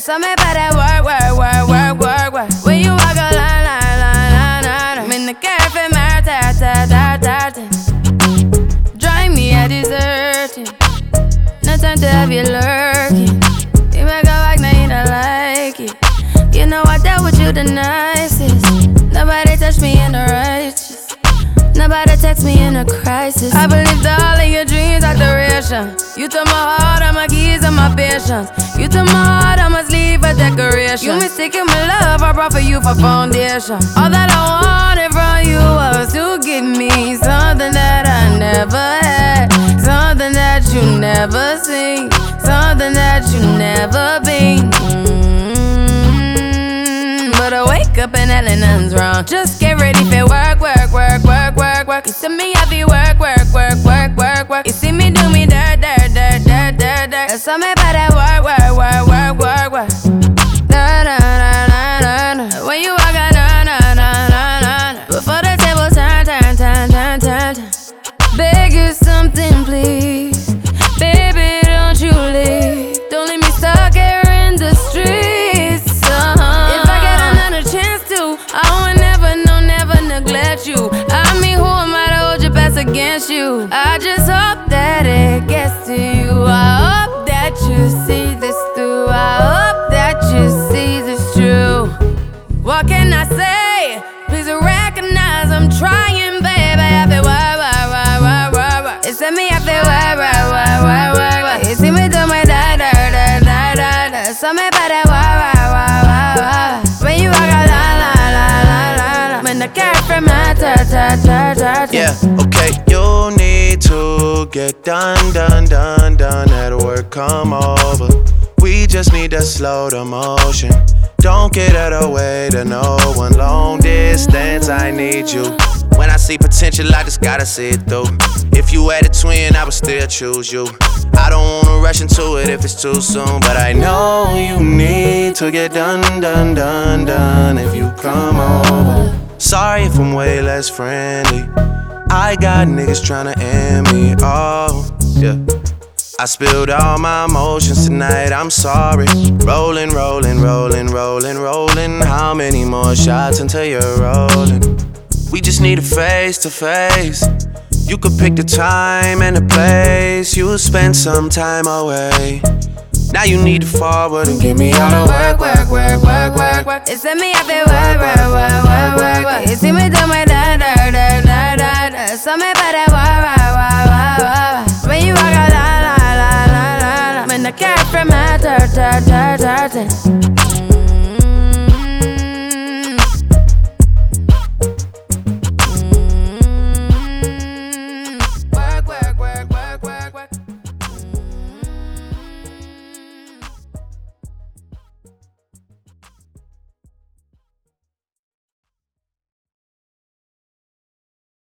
So me better work. When you walk a line. I'm in the cafe, drive me a deserting. No time to have you lurking. You make a walk, now you don't like it. You know I dealt with you the nicest. Nobody touched me in the righteous. Nobody text me in a crisis. I believed all of your dreams are duration. You took my heart, all my keys, and my patience. You took my heart, I must leave a decoration. You mistaken my love, I brought for you for foundation. All that I wanted from you was to give me something that I never had, something that you never seen, something that you never been. But I wake up and hell nothing's wrong. Just get ready for work. You see me happy work. You see me do me dirt. So me better work. When you walk out, before the table turn. Beg you something, please. Baby, don't you leave. Don't leave me stuck here in the streets. If I get another chance to, I would never neglect you. I mean, who am I to hold your best against you? I just hope that it gets to you. I hope that you see this through. I hope that you see this true. What can I say? Please recognize I'm trying, baby. I feel work. It's me, I feel work. You see me do my da. So me better work. When you walk out, la. When the cat from my Yeah, okay. You need to get done. At work, come over. We just need to slow the motion. Don't get out of the way to no one. Long distance, I need you. When I see potential, I just gotta see it through. If you had a twin, I would still choose you. I don't wanna rush into it if it's too soon, but I know you need to get done. If you come over. Sorry if I'm way less friendly. I got niggas tryna end me. Oh, yeah. I spilled all my emotions tonight, I'm sorry. Rolling. How many more shots until you're rolling? We just need a face to face. You could pick the time and the place. You'll spend some time away. Now you need to forward and give me all the work. It's me, I feel work. You see me do my da. So me better work. When you walk out, la. When the cat from my dirt.